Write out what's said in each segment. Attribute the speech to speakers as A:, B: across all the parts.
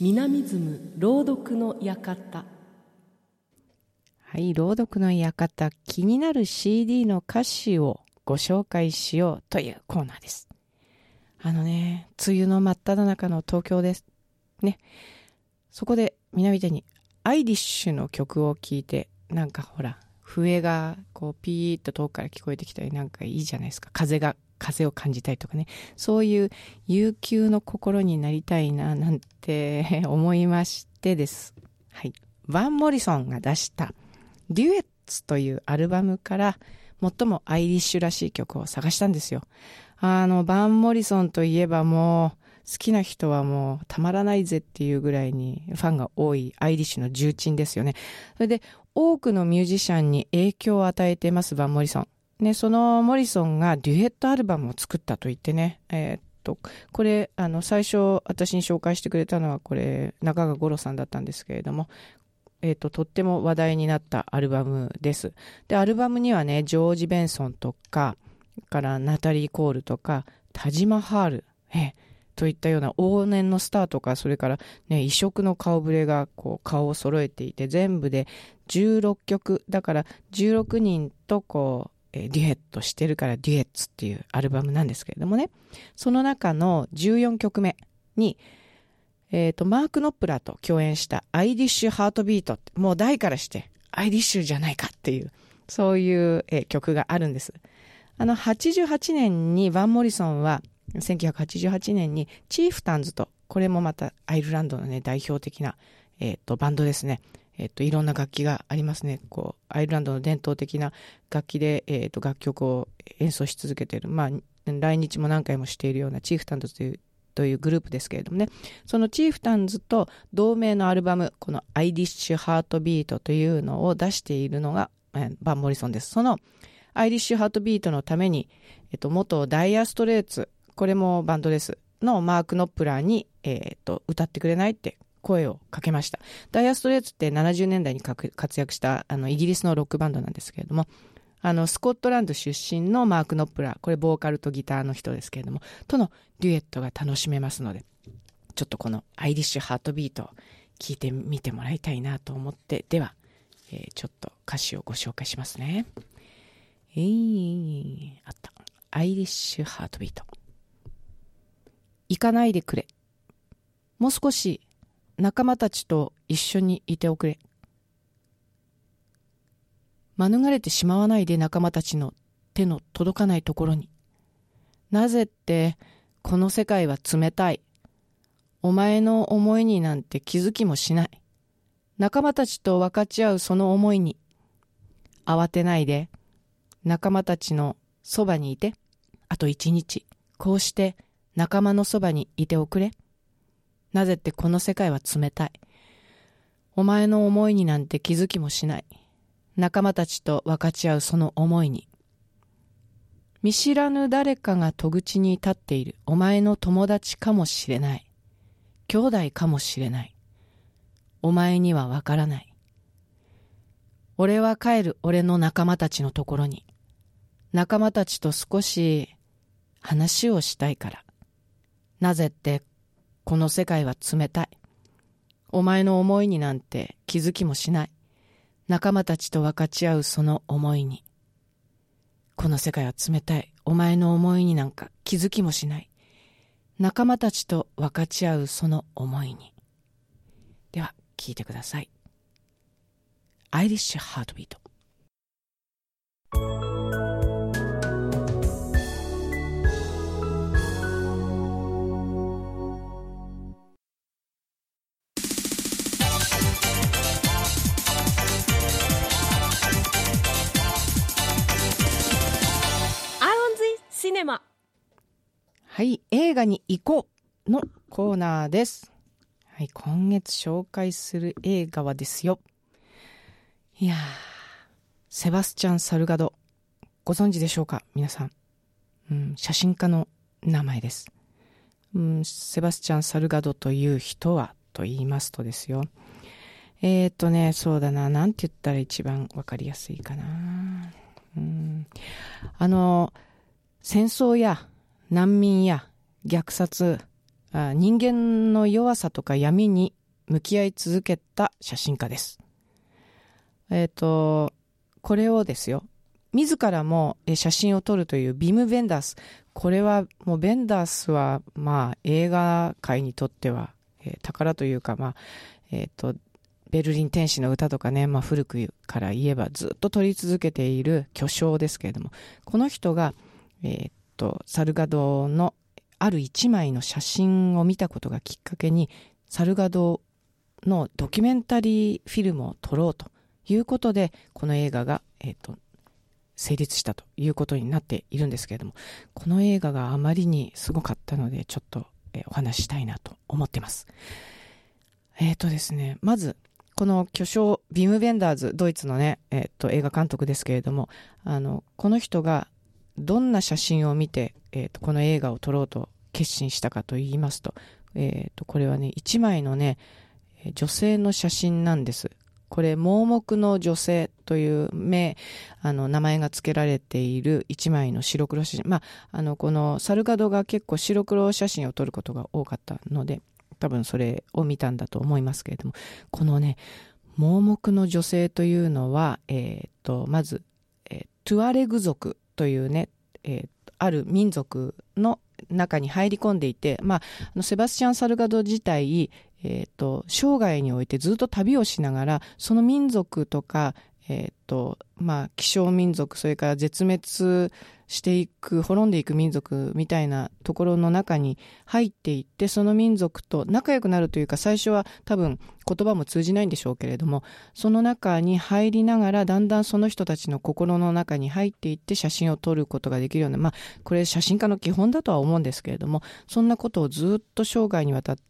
A: 南ズ朗読の館。
B: はい、朗読の館、気になる CD の歌詞をご紹介しようというコーナーです。梅雨の真っ只中の東京ですね。そこで南手にアイリッシュの曲を聴いて、なんかほら笛がこうピーッと遠くから聞こえてきたり、なんかいいじゃないですか。風を感じたりとかね、そういう悠久の心になりたいななんて思いましてです。はい、バン・モリソンが出したデュエッツというアルバムから最もアイリッシュらしい曲を探したんですよ。バン・モリソンといえばもう好きな人はもうたまらないぜっていうぐらいにファンが多いアイリッシュの重鎮ですよね。それで多くのミュージシャンに影響を与えていますバン・モリソンね。そのモリソンがデュエットアルバムを作ったと言ってね、これ最初私に紹介してくれたのはこれ中川五郎さんだったんですけれども、とっても話題になったアルバムです。でアルバムにはねジョージ・ベンソンとかからナタリー・コールとかタジ・マハール、といったような往年のスターとか、それからね異色の顔ぶれがこう顔を揃えていて、全部で16曲だから16人とこうデュエットしてるからデュエッツっていうアルバムなんですけれどもね、その中の14曲目にマーク・ノップラーと共演したアイリッシュ・ハートビートって、もう題からしてアイリッシュじゃないかっていう、そういう、曲があるんです。88年にバン・モリソンは1988年にチーフタンズと、これもまたアイルランドのね代表的な、バンドですね。いろんな楽器がありますね。こうアイルランドの伝統的な楽器で、楽曲を演奏し続けている、来日も何回もしているようなチーフタンズというグループですけれどもね、そのチーフタンズと同名のアルバム、このアイリッシュハートビートというのを出しているのが、バン・モリソンです。そのアイリッシュハートビートのために、元ダイアストレーツ、これもバンドですのマーク・ノップラーに、歌ってくれないって声をかけました。ダイアストレーツって70年代に活躍したイギリスのロックバンドなんですけれども、スコットランド出身のマーク・ノップラー、これボーカルとギターの人ですけれども、とのデュエットが楽しめますので、ちょっとこのアイリッシュハートビートを聞いてみてもらいたいなと思って、では、ちょっと歌詞をご紹介しますね。あった。アイリッシュハートビート。行かないでくれ。もう少し仲間たちと一緒にいておくれ。免れてしまわないで、仲間たちの手の届かないところに。なぜってこの世界は冷たい。お前の思いになんて気づきもしない。仲間たちと分かち合うその思いに。慌てないで、仲間たちのそばにいて。あと一日、こうして仲間のそばにいておくれ。なぜってこの世界は冷たい。お前の思いになんて気づきもしない。仲間たちと分かち合うその思いに。見知らぬ誰かが戸口に立っている。お前の友達かもしれない。兄弟かもしれない。お前には分からない。俺は帰る、俺の仲間たちのところに。仲間たちと少し話をしたいから。なぜってこの世界は冷たい。お前の思いになんて気づきもしない。仲間たちと分かち合うその思いに。この世界は冷たい。お前の思いになんか気づきもしない。仲間たちと分かち合うその思いに。では聞いてください。アイリッシュハートビート。
A: シネマ。
B: はい、映画に行こうのコーナーです。はい、今月紹介する映画はですよ。いやー、セバスチャン・サルガド、ご存知でしょうか皆さん。写真家の名前です。セバスチャン・サルガドという人はと言いますとですよ。そうだな、なんて言ったら一番わかりやすいかな。戦争や難民や虐殺、 人間の弱さとか闇に向き合い続けた写真家です。これをですよ、自らも写真を撮るというビム・ヴェンダース。これはもうヴェンダースは映画界にとっては、宝というか、ベルリン天使の歌とかね、古くから言えばずっと撮り続けている巨匠ですけれども、この人が、サルガドのある一枚の写真を見たことがきっかけに、サルガドのドキュメンタリーフィルムを撮ろうということで、この映画が、成立したということになっているんですけれども、この映画があまりにすごかったので、ちょっと、お話ししたいなと思ってます。ですね、まず、この巨匠、ビム・ヴェンダーズ、ドイツのね、映画監督ですけれども、この人がどんな写真を見て、この映画を撮ろうと決心したかと言いますと、これはね、一枚のね、女性の写真なんです。これ、盲目の女性という名前が付けられている一枚の白黒写真。このサルガドが結構白黒写真を撮ることが多かったので、多分それを見たんだと思いますけれども、このね、盲目の女性というのは、まず、トゥアレグ族というね、ある民族の中に入り込んでいて、セバスチャン・サルガド自体、生涯においてずっと旅をしながら、その民族とか、希少民族、それから絶滅していく、滅んでいく民族みたいなところの中に入っていって、その民族と仲良くなるというか、最初は多分言葉も通じないんでしょうけれども、その中に入りながら、だんだんその人たちの心の中に入っていって写真を撮ることができるような、これ写真家の基本だとは思うんですけれども、そんなことをずっと生涯にわたって、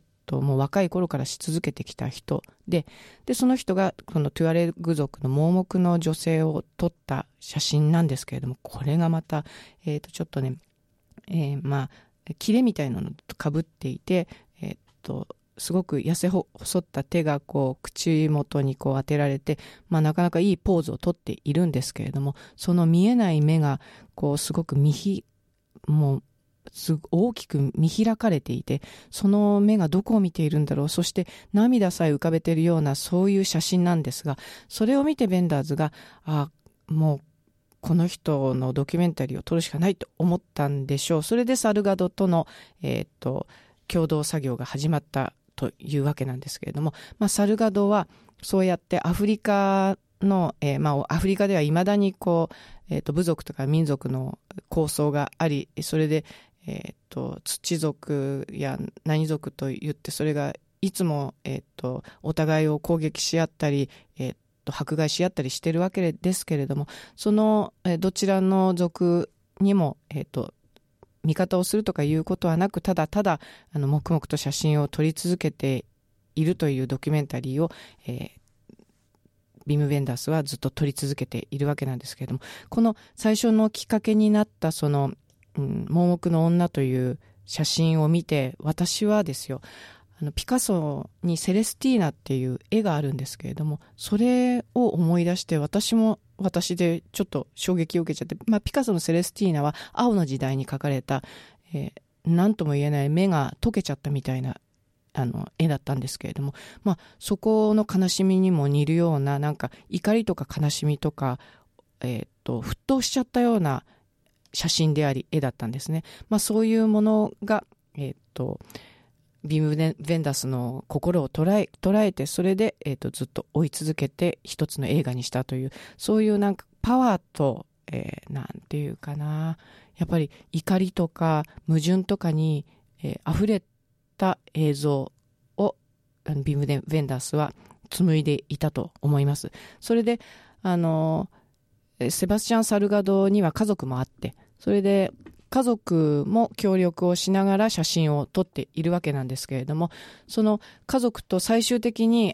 B: もう若い頃からし続けてきた人で、その人がこのトゥアレグ族の盲目の女性を撮った写真なんですけれども、これがまた、ちょっとね、切れみたいなのと被っていて、すごく痩せ細った手がこう口元にこう当てられて、なかなかいいポーズをとっているんですけれども、その見えない目がこうすごくもう大きく見開かれていて、その目がどこを見ているんだろう、そして涙さえ浮かべているような、そういう写真なんですが、それを見てヴェンダーズがもうこの人のドキュメンタリーを撮るしかないと思ったんでしょう。それでサルガドとの、共同作業が始まったというわけなんですけれども、サルガドはそうやってアフリカの、アフリカでは未だにこう、部族とか民族の抗争があり、それで土族や何族といって、それがいつも、お互いを攻撃し合ったり、迫害し合ったりしているわけですけれども、その、どちらの族にも、味方をするとかいうことはなく、ただただ黙々と写真を撮り続けているというドキュメンタリーを、ビム・ヴェンダースはずっと撮り続けているわけなんですけれども、この最初のきっかけになったその盲目の女という写真を見て、私はですよ、ピカソにセレスティーナっていう絵があるんですけれども、それを思い出して、私も私でちょっと衝撃を受けちゃって、ピカソのセレスティーナは青の時代に描かれた、何とも言えない目が溶けちゃったみたいな絵だったんですけれども、そこの悲しみにも似るような、なんか怒りとか悲しみとか、沸騰しちゃったような写真であり絵だったんですね。そういうものが、ビム・ヴェンダースの心を捉えて、それで、ずっと追い続けて一つの映画にしたという、そういうなんかパワーと、なんていうかな、やっぱり怒りとか矛盾とかに、溢れた映像をビム・ヴェンダースは紡いでいたと思います。それでセバスチャン・サルガドには家族もあって、それで家族も協力をしながら写真を撮っているわけなんですけれども、その家族と最終的に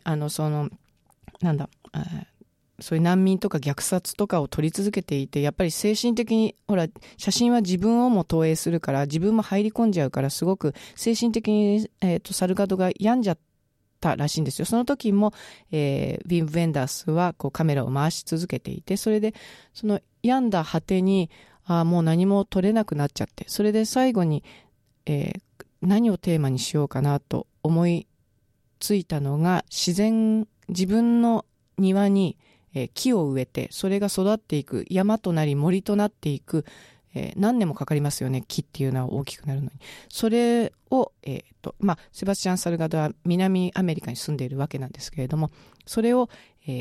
B: そういう難民とか虐殺とかを撮り続けていて、やっぱり精神的に写真は自分をも投影するから、自分も入り込んじゃうから、すごく精神的に、サルガドが病んじゃったらしいんですよ。その時も、ヴィム・ヴェンダースはこうカメラを回し続けていて、それでその病んだ果てにもう何も撮れなくなっちゃって、それで最後に、 何をテーマにしようかなと思いついたのが、自分の庭に、木を植えて、それが育っていく、山となり森となっていく、何年もかかりますよね、木っていうのは大きくなるのに。それを、セバスチャン・サルガドは南アメリカに住んでいるわけなんですけれども、それを、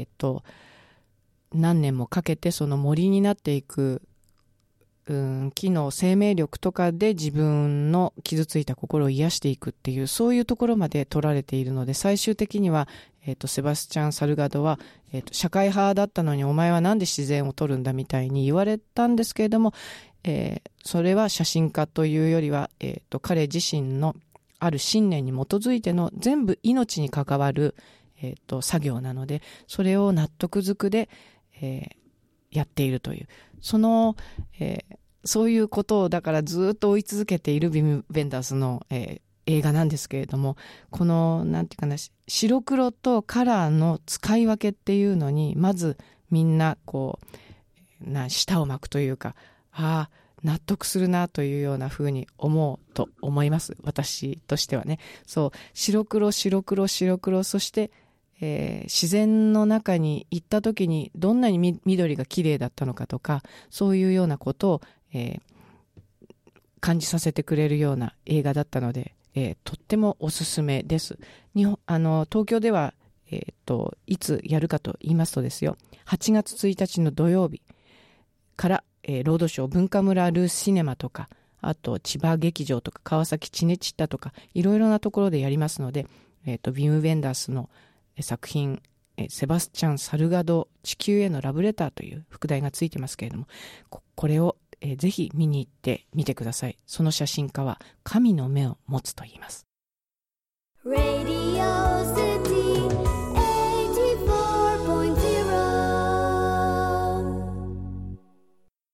B: 何年もかけてその森になっていく、木の生命力とかで自分の傷ついた心を癒していくっていう、そういうところまで取られているので、最終的には、セバスチャン・サルガドは、社会派だったのにお前はなんで自然を撮るんだみたいに言われたんですけれども、それは写真家というよりは、彼自身のある信念に基づいての全部命に関わる、作業なので、それを納得づくで、やっているという、そういうことをだからずっと追い続けているビム・ベンダースの、映画なんですけれども、このなんていうかな、白黒とカラーの使い分けっていうのにまずみんなこう舌を巻くというか、納得するなというような風に思うと思います、私としてはね。そう、白黒、そして、自然の中に行った時にどんなに緑が綺麗だったのかとか、そういうようなことを、感じさせてくれるような映画だったので、とってもおすすめです。東京では、いつやるかと言いますとですよ、8月1日の土曜日から、ロードショー文化村ルースシネマとか、あと千葉劇場とか川崎チネチッタとか、いろいろなところでやりますので、ビム・ベンダースの作品、セバスチャン・サルガド地球へのラブレターという副題がついてますけれども、これを、ぜひ見に行ってみてください。その写真家は神の目を持つと言います。Radio